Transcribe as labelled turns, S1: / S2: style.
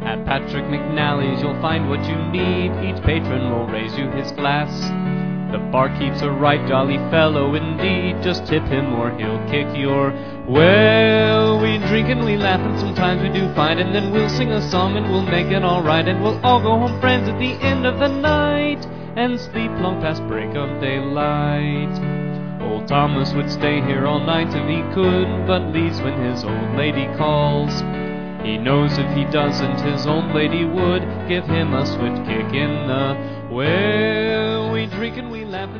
S1: At Patrick McNally's you'll find what you need. Each patron will raise you his glass. The barkeep's a right jolly fellow indeed. Just tip him or he'll kick your... Well, we drink and we laugh and sometimes we do fight, and then we'll sing a song and we'll make it alright, and we'll all go home friends at the end of the night and sleep long past break of daylight. Old Thomas would stay here all night if he could, but leaves when his old lady calls. He knows if he doesn't, his old lady would give him a swift kick in the... Well, we drink and we laugh and